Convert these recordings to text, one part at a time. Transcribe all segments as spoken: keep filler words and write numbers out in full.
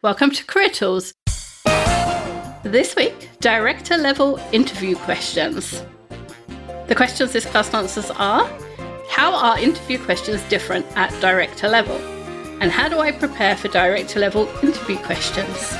Welcome to Career Tools. This week, director level interview questions. The questions this class answers are: how are interview questions different at director level? And how do I prepare for director level interview questions?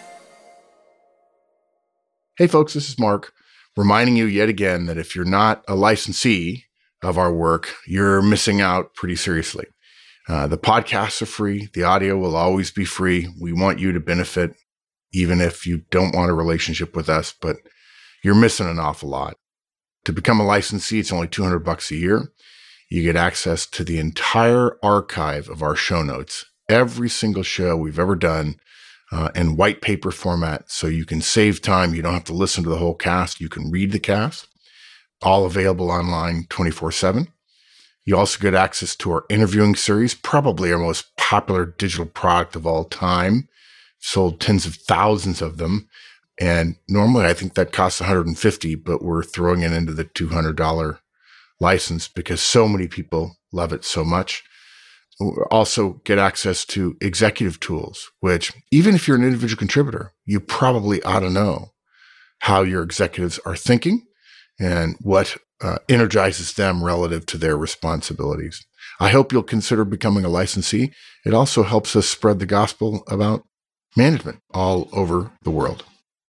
Hey folks, this is Mark, reminding you yet again that if you're not a licensee of our work, you're missing out pretty seriously. Uh, the podcasts are free. The audio will always be free. We want you to benefit, even if you don't want a relationship with us, but you're missing an awful lot. To become a licensee, it's only two hundred bucks a year. You get access to the entire archive of our show notes, every single show we've ever done, uh, in white paper format. So you can save time. You don't have to listen to the whole cast. You can read the cast, all available online twenty-four seven. You also get access to our interviewing series, probably our most popular digital product of all time. Sold tens of thousands of them. And normally I think that costs one hundred fifty dollars, but we're throwing it into the two hundred dollars license because so many people love it so much. We also get access to executive tools, which even if you're an individual contributor, you probably ought to know how your executives are thinking and what uh, energizes them relative to their responsibilities. I hope you'll consider becoming a licensee. It also helps us spread the gospel about management all over the world.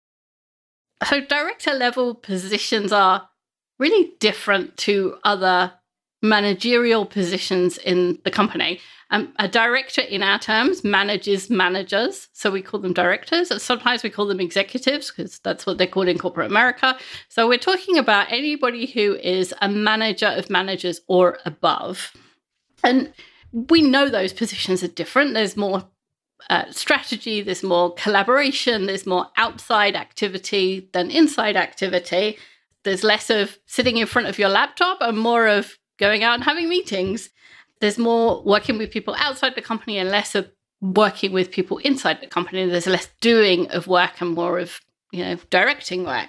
So director level positions are really different to other managerial positions in the company. Um, a director in our terms manages managers, so we call them directors. And sometimes we call them executives because that's what they're called in corporate America. So we're talking about anybody who is a manager of managers or above. And we know those positions are different. There's more uh, strategy, there's more collaboration, there's more outside activity than inside activity. There's less of sitting in front of your laptop and more of going out and having meetings. There's more working with people outside the company and less of working with people inside the company. There's less doing of work and more of, you know, directing work.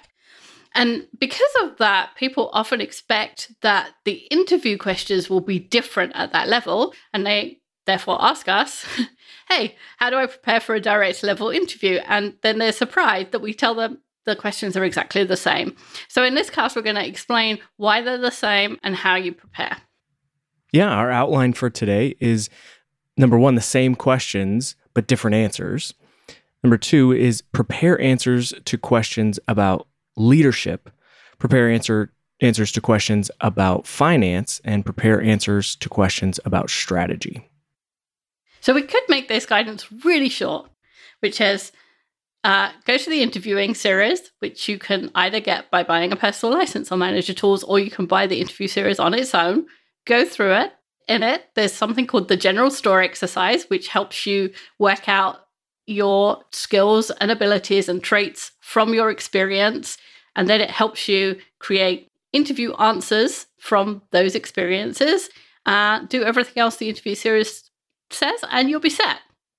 And because of that, people often expect that the interview questions will be different at that level. And they therefore ask us, hey, how do I prepare for a director level interview? And then they're surprised that we tell them the questions are exactly the same. So in this class, we're going to explain why they're the same and how you prepare. Yeah, our outline for today is, number one, the same questions, but different answers. Number two is prepare answers to questions about leadership, prepare answer answers to questions about finance, and prepare answers to questions about strategy. So we could make this guidance really short, which is uh, go to the interviewing series, which you can either get by buying a personal license on Manager Tools, or you can buy the interview series on its own. Go through it. In it, there's something called the general store exercise, which helps you work out your skills and abilities and traits from your experience. And then it helps you create interview answers from those experiences. Uh, do everything else the interview series says, and you'll be set.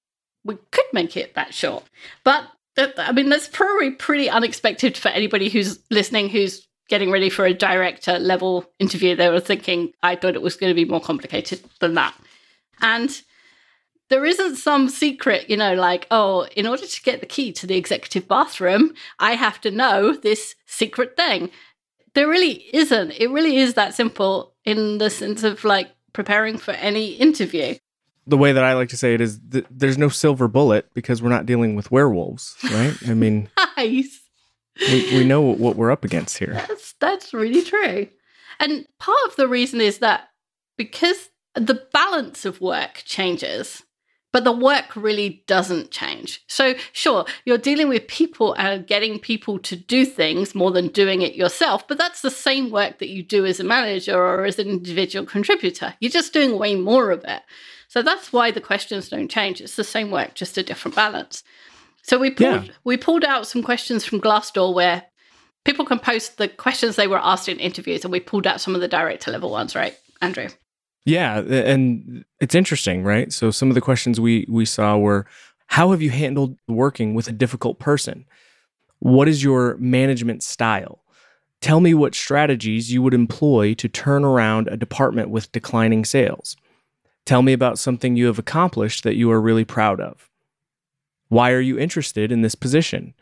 We could make it that short. But, I mean, that's probably pretty unexpected for anybody who's listening, who's getting ready for a director level interview. They were thinking, I thought it was going to be more complicated than that. And there isn't some secret, you know, like, oh, in order to get the key to the executive bathroom, I have to know this secret thing. There really isn't. It really is that simple in the sense of like preparing for any interview. The way that I like to say it is th- there's no silver bullet because we're not dealing with werewolves, right? I mean, nice. We, we know what we're up against here. That's, that's really true. And part of the reason is that because the balance of work changes, but the work really doesn't change. So sure, you're dealing with people and getting people to do things more than doing it yourself, but that's the same work that you do as a manager or as an individual contributor. You're just doing way more of it. So that's why the questions don't change. It's the same work, just a different balance. So we pulled, yeah. we pulled out some questions from Glassdoor where people can post the questions they were asked in interviews, and we pulled out some of the director level ones, right, Andrew? Yeah, and it's interesting, right? So some of the questions we we saw were, how have you handled working with a difficult person? What is your management style? Tell me what strategies you would employ to turn around a department with declining sales. Tell me about something you have accomplished that you are really proud of. Why are you interested in this position?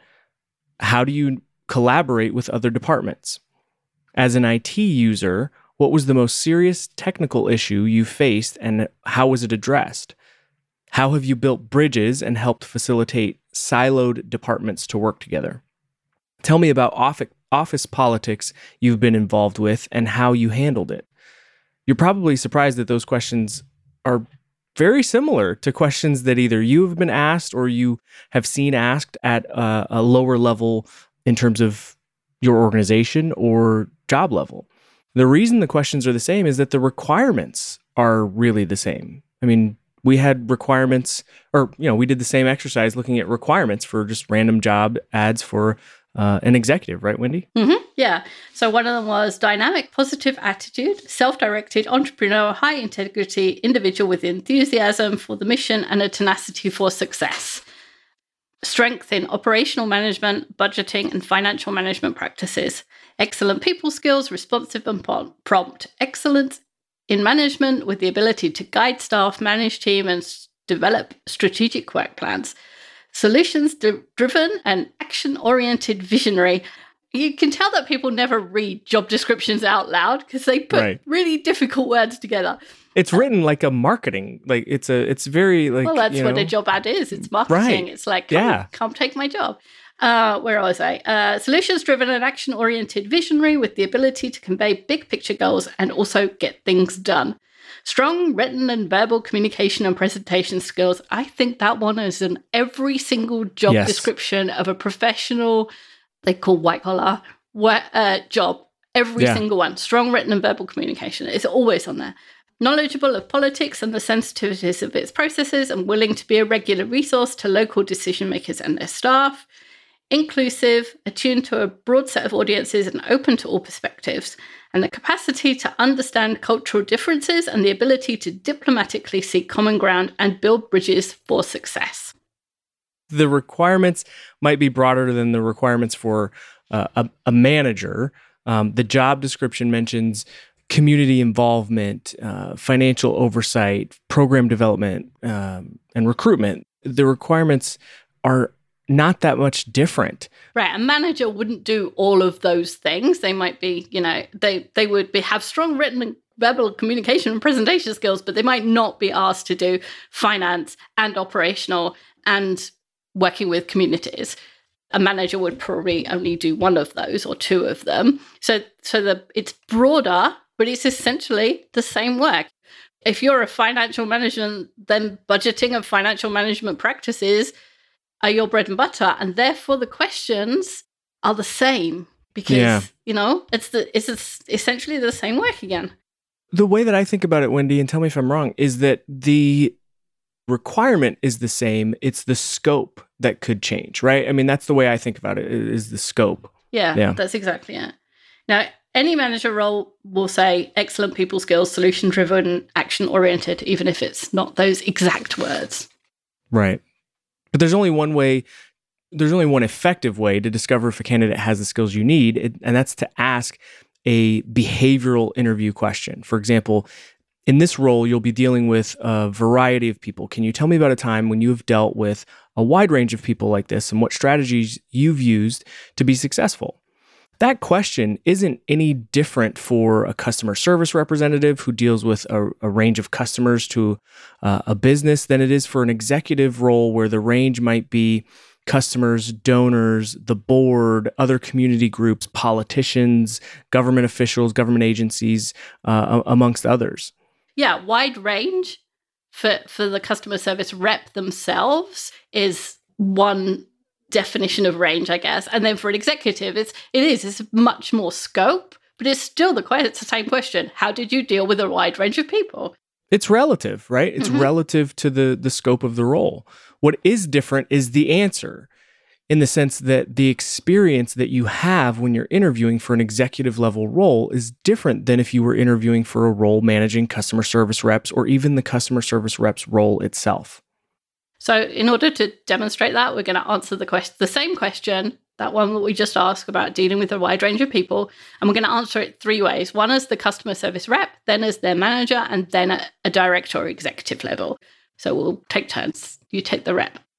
How do you collaborate with other departments? As an I T user, what was the most serious technical issue you faced and how was it addressed? How have you built bridges and helped facilitate siloed departments to work together? Tell me about office politics you've been involved with and how you handled it. You're probably surprised that those questions are very similar to questions that either you have been asked or you have seen asked at a, a lower level in terms of your organization or job level. The reason the questions are the same is that the requirements are really the same. I mean, we had requirements, or, you know, we did the same exercise looking at requirements for just random job ads for uh, an executive, right, Wendy? Mm-hmm. Yeah. So one of them was dynamic, positive attitude, self-directed, entrepreneurial, high integrity, individual with enthusiasm for the mission and a tenacity for success. Strength in operational management, budgeting, and financial management practices. Excellent people skills, responsive and prompt. Excellence in management with the ability to guide staff, manage team, and s- develop strategic work plans. Solutions-driven and action-oriented visionary. You can tell that people never read job descriptions out loud because they put Right. really difficult words together. It's written like a marketing, like it's a, it's very like, Well, that's you what know, a job ad is. It's marketing. Right. It's like, come, Yeah. come take my job. Uh, where was I? Uh, solutions-driven and action-oriented visionary with the ability to convey big picture goals and also get things done. Strong written and verbal communication and presentation skills. I think that one is in every single job Yes. description of a professional, they call white collar uh, job. Every Yeah. single one. Strong written and verbal communication. It's always on there. Knowledgeable of politics and the sensitivities of its processes and willing to be a regular resource to local decision makers and their staff. Inclusive, attuned to a broad set of audiences and open to all perspectives, and the capacity to understand cultural differences and the ability to diplomatically seek common ground and build bridges for success. The requirements might be broader than the requirements for uh, a, a manager. Um, the job description mentions community involvement, uh, financial oversight, program development, um, and recruitment. The requirements are not that much different. Right. A manager wouldn't do all of those things. They might be, you know, they, they would be have strong written and verbal communication and presentation skills, but they might not be asked to do finance and operational and working with communities. A manager would probably only do one of those or two of them. So, so the it's broader, but it's essentially the same work. If you're a financial manager, then budgeting and financial management practices are your bread and butter, and therefore the questions are the same because Yeah. you know it's the it's essentially the same work again. The way that I think about it, Wendy, and tell me if I'm wrong, is that the requirement is the same. It's the scope that could change, right? I mean, that's the way I think about it, is the scope. Yeah, Yeah. that's exactly it. Now, any manager role will say excellent people skills, solution driven, action oriented, even if it's not those exact words. Right. But there's only one way, there's only one effective way to discover if a candidate has the skills you need, it- and that's to ask a behavioral interview question. For example, in this role, you'll be dealing with a variety of people. Can you tell me about a time when you've dealt with a wide range of people like this and what strategies you've used to be successful? That question isn't any different for a customer service representative who deals with a, a range of customers to uh, a business than it is for an executive role where the range might be customers, donors, the board, other community groups, politicians, government officials, government agencies, uh, amongst others. Yeah, wide range for for the customer service rep themselves is one definition of range, I guess. And then for an executive, it's it is it's much more scope, but it's still the question. It's the same question. How did you deal with a wide range of people? It's relative, right? It's Mhm. relative to the the scope of the role. What is different is the answer, in the sense that the experience that you have when you're interviewing for an executive level role is different than if you were interviewing for a role managing customer service reps or even the customer service reps role itself. So in order to demonstrate that, we're going to answer the question, the same question, that one that we just asked about dealing with a wide range of people. And we're going to answer it three ways. One as the customer service rep, then as their manager, and then at a director or executive level. So we'll take turns. You take the rep.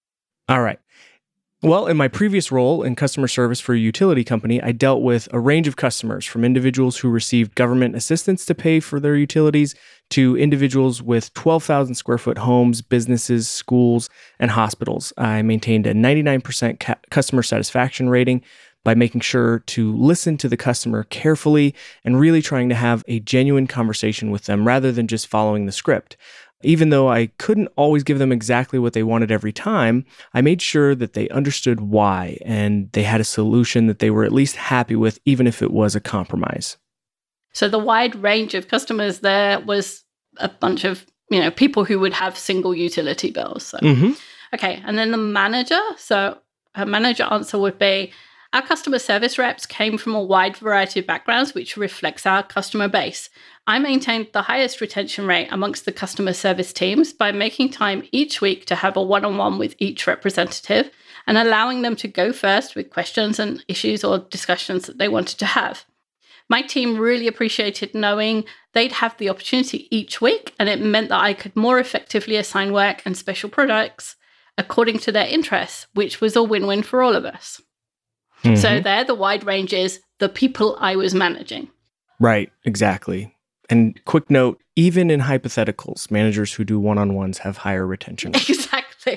All right. Well, in my previous role in customer service for a utility company, I dealt with a range of customers, from individuals who received government assistance to pay for their utilities to individuals with twelve thousand square foot homes, businesses, schools, and hospitals. I maintained a ninety-nine percent ca- customer satisfaction rating by making sure to listen to the customer carefully and really trying to have a genuine conversation with them rather than just following the script. Even though I couldn't always give them exactly what they wanted every time, I made sure that they understood why and they had a solution that they were at least happy with, even if it was a compromise. So the wide range of customers there was a bunch of, you know, people who would have single utility bills. So. Mm-hmm. Okay, and then the manager. So a manager answer would be, our customer service reps came from a wide variety of backgrounds, which reflects our customer base. I maintained the highest retention rate amongst the customer service teams by making time each week to have a one-on-one with each representative and allowing them to go first with questions and issues or discussions that they wanted to have. My team really appreciated knowing they'd have the opportunity each week, and it meant that I could more effectively assign work and special products according to their interests, which was a win-win for all of us. Mm-hmm. So there, the wide range is the people I was managing. Right, exactly. And quick note, even in hypotheticals, managers who do one-on-ones have higher retention. Exactly.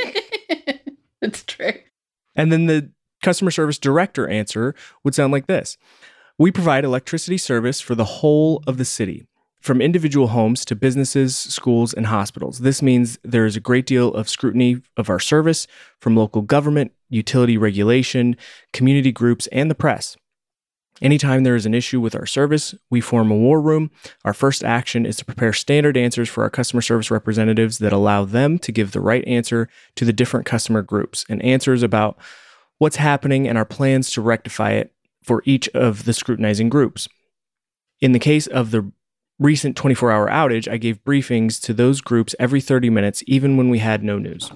It's true. And then the customer service director answer would sound like this. We provide electricity service for the whole of the city, from individual homes to businesses, schools, and hospitals. This means there is a great deal of scrutiny of our service from local government, utility regulation, community groups, and the press. Anytime there is an issue with our service, we form a war room. Our first action is to prepare standard answers for our customer service representatives that allow them to give the right answer to the different customer groups, and answers about what's happening and our plans to rectify it for each of the scrutinizing groups. In the case of the recent twenty-four hour outage, I gave briefings to those groups every thirty minutes, even when we had no news.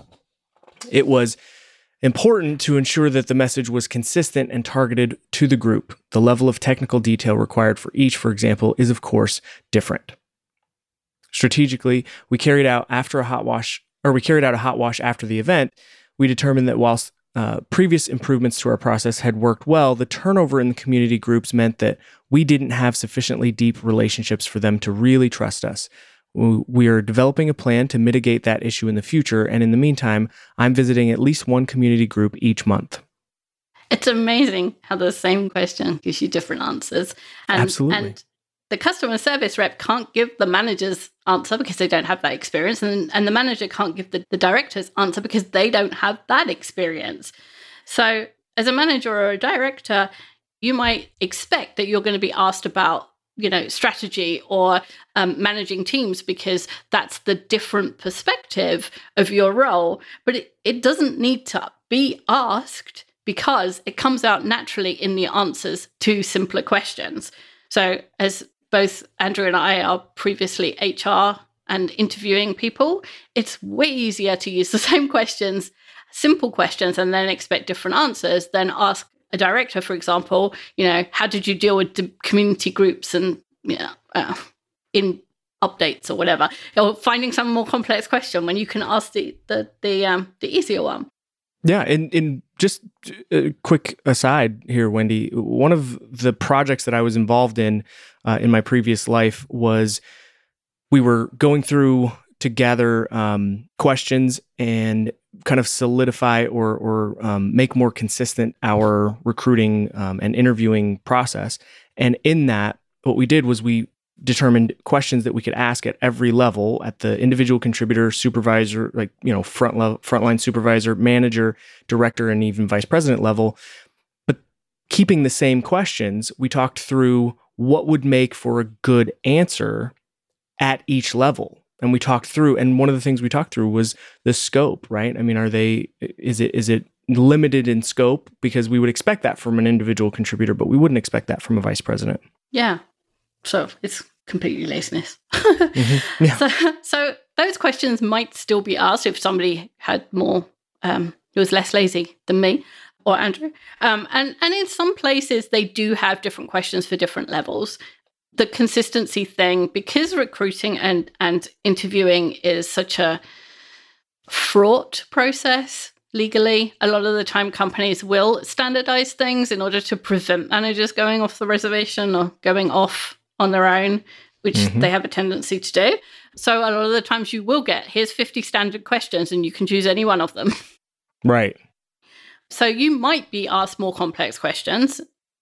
It was important to ensure that the message was consistent and targeted to the group. The level of technical detail required for each, for example, is of course different. Strategically, we carried out after a hot wash, or we carried out a hot wash after the event. We determined that whilst uh, previous improvements to our process had worked well, the turnover in the community groups meant that we didn't have sufficiently deep relationships for them to really trust us. We are developing a plan to mitigate that issue in the future, and in the meantime, I'm visiting at least one community group each month. It's amazing how the same question gives you different answers. And, Absolutely. And the customer service rep can't give the manager's answer because they don't have that experience, and, and the manager can't give the, the director's answer because they don't have that experience. So as a manager or a director, you might expect that you're going to be asked about, you know, strategy or um, managing teams because that's the different perspective of your role. But it, it doesn't need to be asked because it comes out naturally in the answers to simpler questions. So as both Andrew and I are previously H R and interviewing people, it's way easier to use the same questions, simple questions, and then expect different answers than ask a director, for example, you know, how did you deal with the community groups and, you know, uh, in updates or whatever, or finding some more complex question when you can ask the the the, um, the easier one. Yeah, and, and just a quick aside here, Wendy, one of the projects that I was involved in uh, in my previous life was we were going through to gather um, questions and kind of solidify or or um, make more consistent our recruiting um, and interviewing process. And in that, what we did was we determined questions that we could ask at every level, at the individual contributor, supervisor, like, you know, front level, frontline supervisor, manager, director, and even vice president level. But keeping the same questions, we talked through what would make for a good answer at each level. And we talked through, and one of the things we talked through was the scope, right? I mean, are they, is it, is it limited in scope? Because we would expect that from an individual contributor, but we wouldn't expect that from a vice president. Yeah. So it's completely laziness. Mm-hmm. Yeah. So, so those questions might still be asked if somebody had more, um, who was less lazy than me or Andrew. Um, and, and in some places, they do have different questions for different levels. The consistency thing, because recruiting and, and interviewing is such a fraught process, legally. A lot of the time, companies will standardize things in order to prevent managers going off the reservation or going off on their own, which mm-hmm. they have a tendency to do. So a lot of the times you will get, here's fifty standard questions and you can choose any one of them. Right. So you might be asked more complex questions,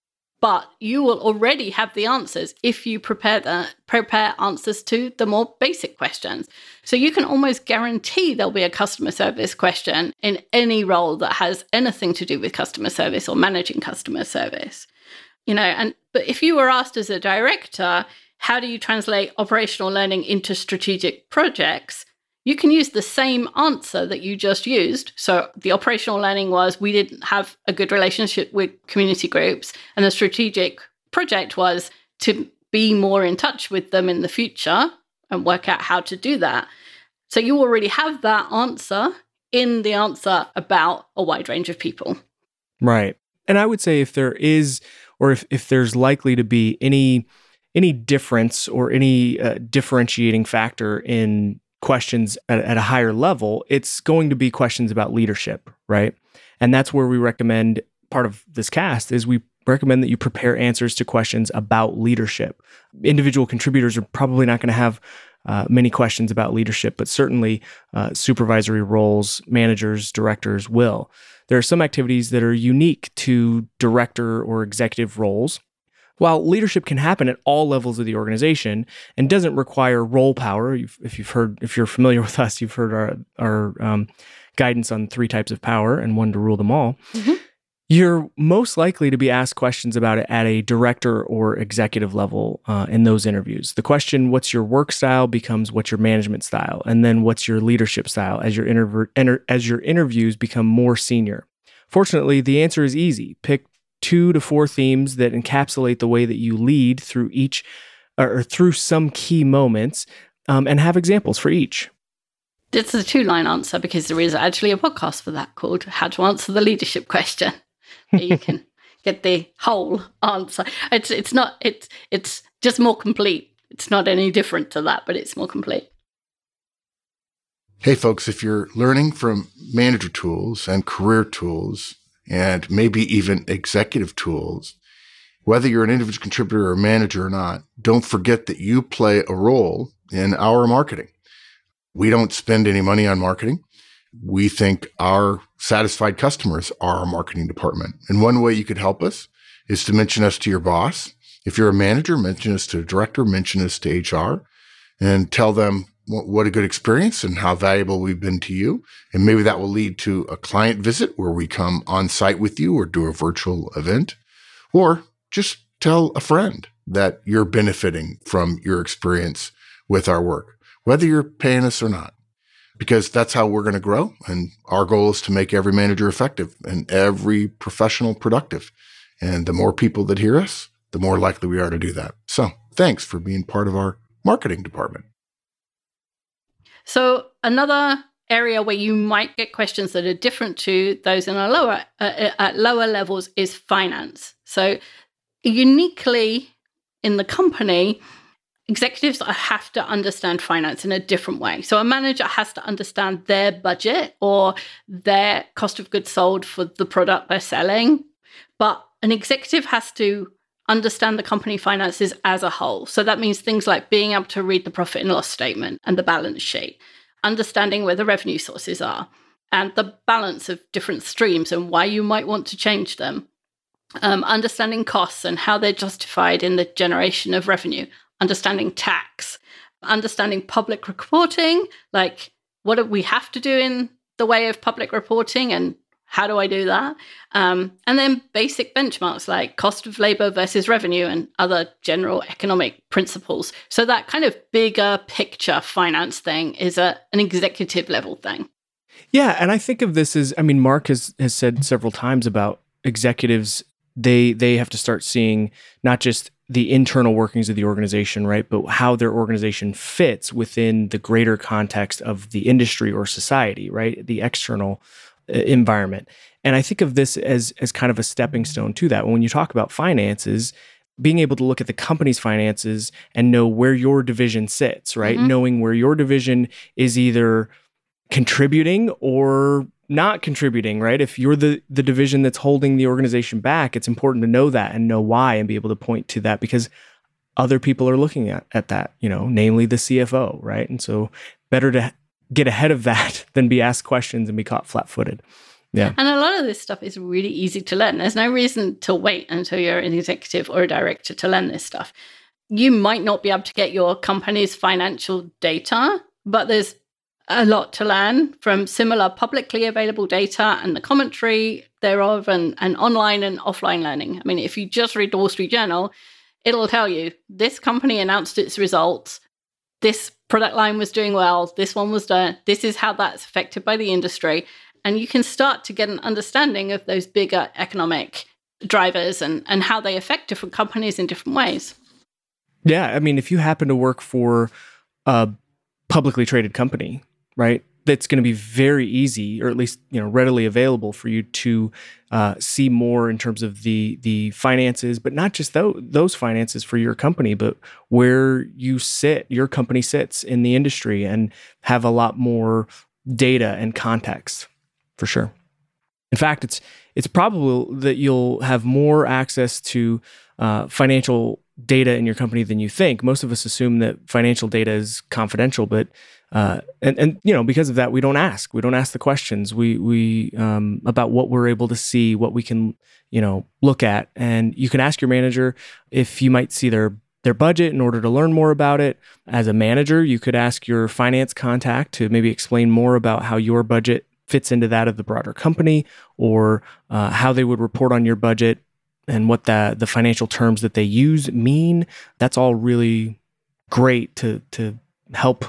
but you will already have the answers if you prepare the, prepare answers to the more basic questions. So you can almost guarantee there'll be a customer service question in any role that has anything to do with customer service or managing customer service. You know, and but if you were asked as a director, how do you translate operational learning into strategic projects? You can use the same answer that you just used. So the operational learning was we didn't have a good relationship with community groups, and the strategic project was to be more in touch with them in the future and work out how to do that. So you already have that answer in the answer about a wide range of people. Right. And I would say if there is, or if, if there's likely to be any any difference or any uh, differentiating factor in questions at, at a higher level, it's going to be questions about leadership, right? And that's where we recommend, part of this cast is we recommend that you prepare answers to questions about leadership. Individual contributors are probably not going to have uh, many questions about leadership, but certainly uh, supervisory roles, managers, directors will. There are some activities that are unique to director or executive roles. While leadership can happen at all levels of the organization and doesn't require role power, if you've heard, if you're familiar with us, you've heard our our um, guidance on three types of power and one to rule them all. Mm-hmm. You're most likely to be asked questions about it at a director or executive level uh, in those interviews. The question, "What's your work style?" becomes "What's your management style?" and then "What's your leadership style?" as your interv- enter- as your interviews become more senior. Fortunately, the answer is easy. Pick two to four themes that encapsulate the way that you lead through each or through some key moments, um, and have examples for each. It's a two-line answer because there is actually a podcast for that called How to Answer the Leadership Question. You can get the whole answer. It's it's not it's it's just more complete. It's not any different to that, but it's more complete. Hey folks, if you're learning from manager tools and career tools, and maybe even executive tools, whether you're an individual contributor or manager or not, don't forget that you play a role in our marketing. We don't spend any money on marketing. We think our satisfied customers are our marketing department. And one way you could help us is to mention us to your boss. If you're a manager, mention us to a director, mention us to H R, and tell them what a good experience and how valuable we've been to you. And maybe that will lead to a client visit where we come on site with you or do a virtual event. Or just tell a friend that you're benefiting from your experience with our work, whether you're paying us or not, because that's how we're going to grow. And our goal is to make every manager effective and every professional productive. And the more people that hear us, the more likely we are to do that. So thanks for being part of our marketing department. So another area where you might get questions that are different to those in a lower uh, at lower levels is finance. So uniquely in the company, executives have to understand finance in a different way. So a manager has to understand their budget or their cost of goods sold for the product they're selling, but an executive has to understand the company finances as a whole. So that means things like being able to read the profit and loss statement and the balance sheet, understanding where the revenue sources are, and the balance of different streams and why you might want to change them, um, understanding costs and how they're justified in the generation of revenue, understanding tax, understanding public reporting, like what do we have to do in the way of public reporting and how do I do that? Um, and then basic benchmarks like cost of labor versus revenue and other general economic principles. So that kind of bigger picture finance thing is a, an executive level thing. Yeah. And I think of this as, I mean, Mark has, has said several times about executives, they they have to start seeing not just the internal workings of the organization, right, but how their organization fits within the greater context of the industry or society, right, the external environment. And I think of this as as kind of a stepping stone to that. When you talk about finances, being able to look at the company's finances and know where your division sits, right? Mm-hmm. Knowing where your division is either contributing or not contributing, right? If you're the the division that's holding the organization back, it's important to know that and know why and be able to point to that because other people are looking at, at that, you know, namely the C F O, right? And so better to get ahead of that than be asked questions and be caught flat-footed. Yeah. And a lot of this stuff is really easy to learn. There's no reason to wait until you're an executive or a director to learn this stuff. You might not be able to get your company's financial data, but there's a lot to learn from similar publicly available data and the commentary thereof and, and online and offline learning. I mean, if you just read the Wall Street Journal, it'll tell you this company announced its results. This product line was doing well. This one was done. This is how that's affected by the industry. And you can start to get an understanding of those bigger economic drivers and, and how they affect different companies in different ways. Yeah. I mean, if you happen to work for a publicly traded company, right, that's going to be very easy, or at least, you know, readily available for you to uh, see more in terms of the the finances, but not just those, those finances for your company, but where you sit, your company sits in the industry, and have a lot more data and context, for sure. In fact, it's it's probable that you'll have more access to uh, financial data in your company than you think. Most of us assume that financial data is confidential, but uh, and and you know, because of that, we don't ask. We don't ask the questions. We we um, about what we're able to see, what we can you know look at, and you can ask your manager if you might see their their budget in order to learn more about it. As a manager, you could ask your finance contact to maybe explain more about how your budget fits into that of the broader company, or uh, how they would report on your budget and what the the financial terms that they use mean. That's all really great to to help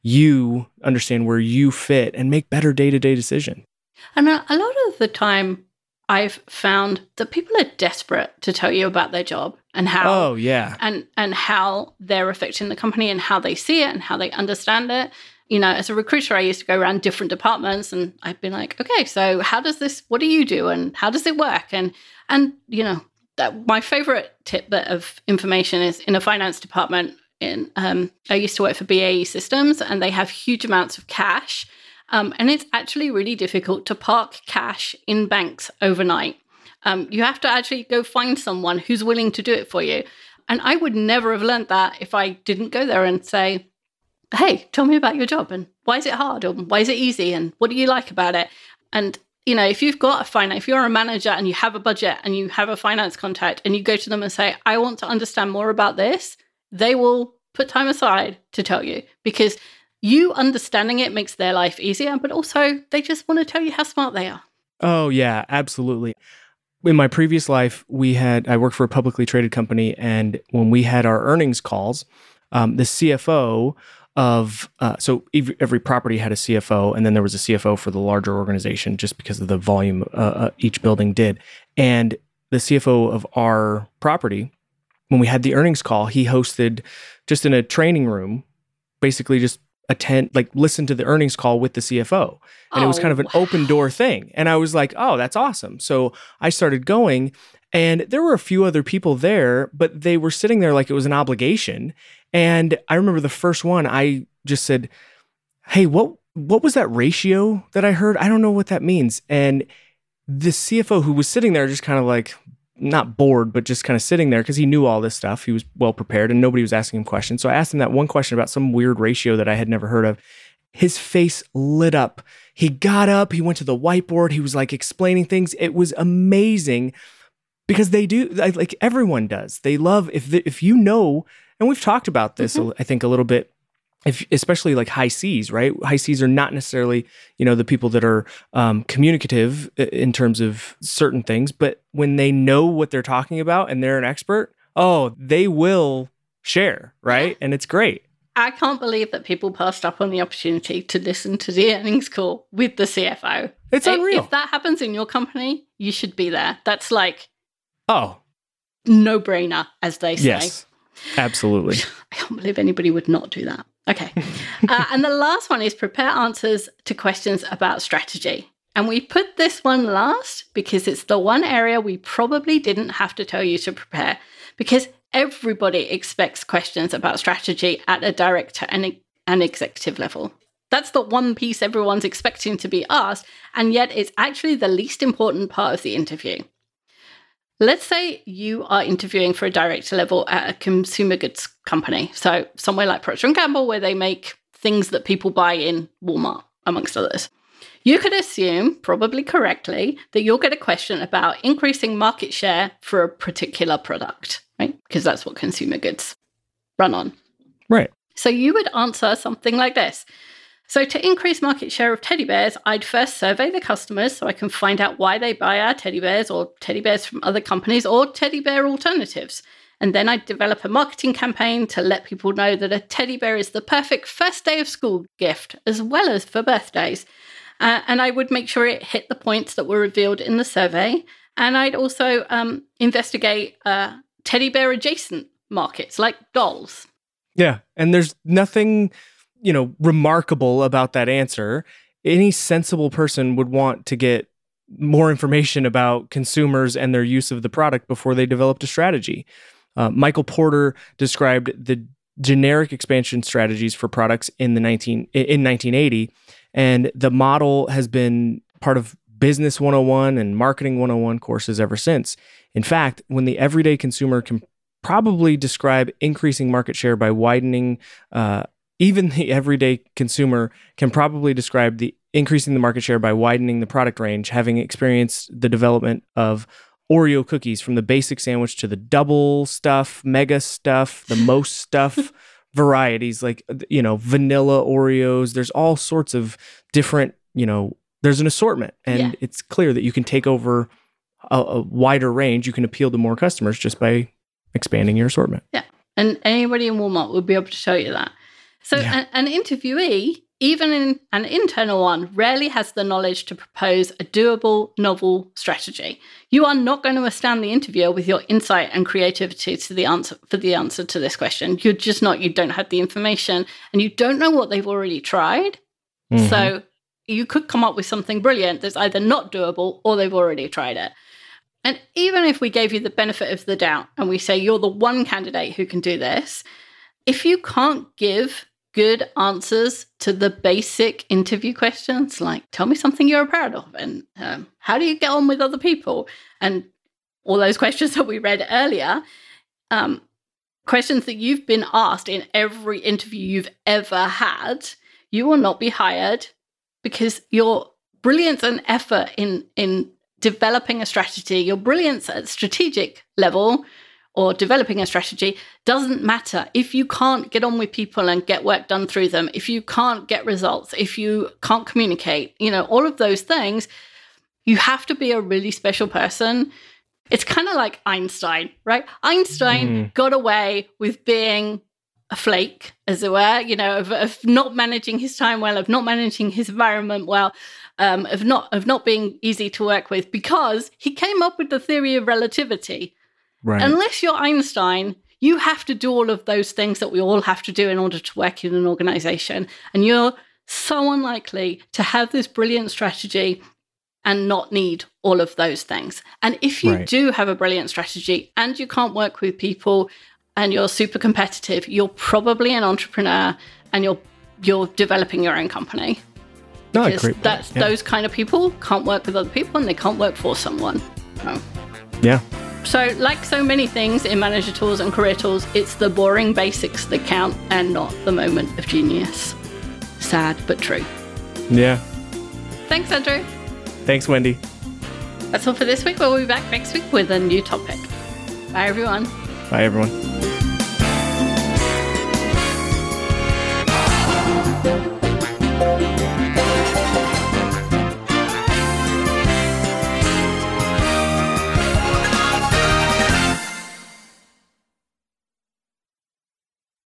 you understand where you fit and make better day-to-day decisions. And a, a lot of the time, I've found that people are desperate to tell you about their job and how oh yeah and and how they're affecting the company and how they see it and how they understand it. You know, as a recruiter, I used to go around different departments and I'd be like, okay, so how does this, what do you do and how does it work? And, and you know, that my favorite tidbit of information is in a finance department. In um, I used to work for B A E Systems, and they have huge amounts of cash. Um, and it's actually really difficult to park cash in banks overnight. Um, you have to actually go find someone who's willing to do it for you. And I would never have learned that if I didn't go there and say, hey, tell me about your job and why is it hard or why is it easy and what do you like about it? And, you know, if you've got a finance, if you're a manager and you have a budget and you have a finance contact and you go to them and say, I want to understand more about this, they will put time aside to tell you because you understanding it makes their life easier, but also they just want to tell you how smart they are. Oh, yeah, absolutely. In my previous life, we had, I worked for a publicly traded company, and when we had our earnings calls, um, the C F O of, uh, so every, every property had a C F O, and then there was a C F O for the larger organization just because of the volume uh, uh, each building did. And the C F O of our property, when we had the earnings call, he hosted just in a training room, basically just attend, like listen to the earnings call with the C F O. And oh, it was kind of an wow. open door thing. And I was like, oh, that's awesome. So I started going, and there were a few other people there, but they were sitting there like it was an obligation. And I remember the first one, I just said, hey, what what was that ratio that I heard? I don't know what that means. And the C F O who was sitting there just kind of like, not bored, but just kind of sitting there because he knew all this stuff. He was well prepared and nobody was asking him questions. So I asked him that one question about some weird ratio that I had never heard of. His face lit up. He got up, he went to the whiteboard. He was like explaining things. It was amazing because they do, like everyone does. They love, if the, if you know, and we've talked about this, mm-hmm. I think a little bit, if, especially like high C's, right? High C's are not necessarily, you know, the people that are um, communicative in terms of certain things, but when they know what they're talking about and they're an expert, oh, they will share, right? And it's great. I can't believe that people passed up on the opportunity to listen to the earnings call with the C F O. It's if, unreal. If that happens in your company, you should be there. That's like, oh, no-brainer, as they say. Yes, absolutely. I can't believe anybody would not do that. Okay. uh, and the last one is prepare answers to questions about strategy. And we put this one last because it's the one area we probably didn't have to tell you to prepare, because everybody expects questions about strategy at a director and an executive level. That's the one piece everyone's expecting to be asked, and yet it's actually the least important part of the interview. Let's say you are interviewing for a director level at a consumer goods company. So somewhere like Procter and Gamble, where they make things that people buy in Walmart, amongst others. You could assume, probably correctly, that you'll get a question about increasing market share for a particular product, right? Because that's what consumer goods run on. Right. So you would answer something like this. So to increase market share of teddy bears, I'd first survey the customers so I can find out why they buy our teddy bears or teddy bears from other companies or teddy bear alternatives. And then I'd develop a marketing campaign to let people know that a teddy bear is the perfect first day of school gift, as well as for birthdays. Uh, and I would make sure it hit the points that were revealed in the survey. And I'd also um, investigate uh, teddy bear adjacent markets like dolls. Yeah. And there's nothing, you know, remarkable about that answer. Any sensible person would want to get more information about consumers and their use of the product before they developed a strategy. Uh, Michael Porter described the generic expansion strategies for products in the nineteen in nineteen eighty, and the model has been part of Business one oh one and Marketing one oh one courses ever since. In fact, when the everyday consumer can probably describe increasing market share by widening, uh, even the everyday consumer can probably describe the increasing the market share by widening the product range, having experienced the development of Oreo cookies from the basic sandwich to the double stuff, mega stuff, the most stuff varieties, like, you know, vanilla Oreos. There's all sorts of different, you know, there's an assortment, and Yeah. it's clear that you can take over a, a wider range. You can appeal to more customers just by expanding your assortment. Yeah. And anybody in Walmart would be able to show you that. So Yeah. an, an interviewee, even in an internal one, rarely has the knowledge to propose a doable, novel strategy. You are not going to astound the interviewer with your insight and creativity to the answer for the answer to this question. You're just not, you don't have the information, and you don't know what they've already tried. Mhm. So you could come up with something brilliant that's either not doable or they've already tried it. And even if we gave you the benefit of the doubt and we say you're the one candidate who can do this, if you can't give good answers to the basic interview questions, like tell me something you're proud of, and um, how do you get on with other people, and all those questions that we read earlier, um, questions that you've been asked in every interview you've ever had, you will not be hired, because your brilliance and effort in in developing a strategy, your brilliance at strategic level or developing a strategy doesn't matter if you can't get on with people and get work done through them, if you can't get results, if you can't communicate, you know, all of those things. You have to be a really special person. It's kind of like Einstein, right? Einstein Mm. got away with being a flake, as it were, you know, of, of not managing his time well, of not managing his environment well, um, of not of not being easy to work with, because he came up with the theory of relativity. Right. Unless you're Einstein, you have to do all of those things that we all have to do in order to work in an organization. And you're so unlikely to have this brilliant strategy and not need all of those things. And if you Right. do have a brilliant strategy and you can't work with people and you're super competitive, you're probably an entrepreneur and you're you're developing your own company. No, Because great point. that's Yeah. those kind of people can't work with other people and they can't work for someone. So. Yeah. So, like so many things in manager tools and career tools, it's the boring basics that count and not the moment of genius. Sad, but true. Yeah. Thanks, Andrew. Thanks, Wendy. That's all for this week. We'll be back next week with a new topic. Bye, everyone. Bye, everyone.